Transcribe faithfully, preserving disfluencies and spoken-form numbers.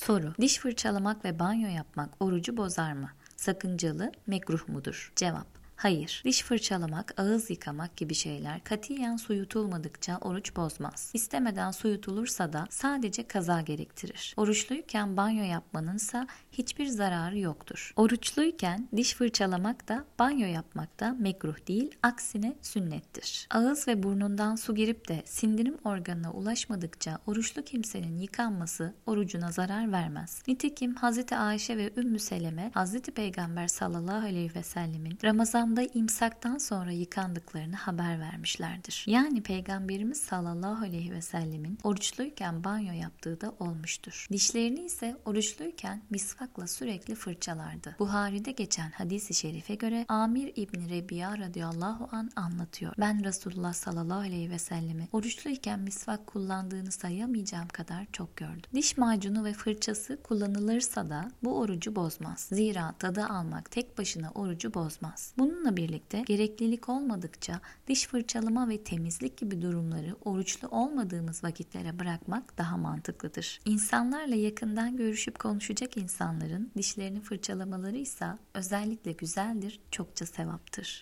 Soru: Diş fırçalamak ve banyo yapmak orucu bozar mı? Sakıncalı, mekruh mudur? Cevap: Hayır. Diş fırçalamak, ağız yıkamak gibi şeyler katiyen su yutulmadıkça oruç bozmaz. İstemeden su yutulursa da sadece kaza gerektirir. Oruçluyken banyo yapmanınsa hiçbir zararı yoktur. Oruçluyken diş fırçalamak da banyo yapmak da mekruh değil, aksine sünnettir. Ağız ve burnundan su girip de sindirim organına ulaşmadıkça oruçlu kimsenin yıkanması orucuna zarar vermez. Nitekim Hazreti Ayşe ve Ümmü Seleme, Hazreti Peygamber sallallahu aleyhi ve sellemin Ramazan da imsaktan sonra yıkandıklarını haber vermişlerdir. Yani Peygamberimiz sallallahu aleyhi ve sellemin oruçluyken banyo yaptığı da olmuştur. Dişlerini ise oruçluyken misvakla sürekli fırçalardı. Buhari'de geçen hadis-i şerife göre Amir İbni Rebiya radıyallahu an anlatıyor. Ben Resulullah sallallahu aleyhi ve sellemi oruçluyken misvak kullandığını sayamayacağım kadar çok gördüm. Diş macunu ve fırçası kullanılırsa da bu orucu bozmaz. Zira tadı almak tek başına orucu bozmaz. Bununla birlikte gereklilik olmadıkça diş fırçalama ve temizlik gibi durumları oruçlu olmadığımız vakitlere bırakmak daha mantıklıdır. İnsanlarla yakından görüşüp konuşacak insanların dişlerini fırçalamaları ise özellikle güzeldir, çokça sevaptır.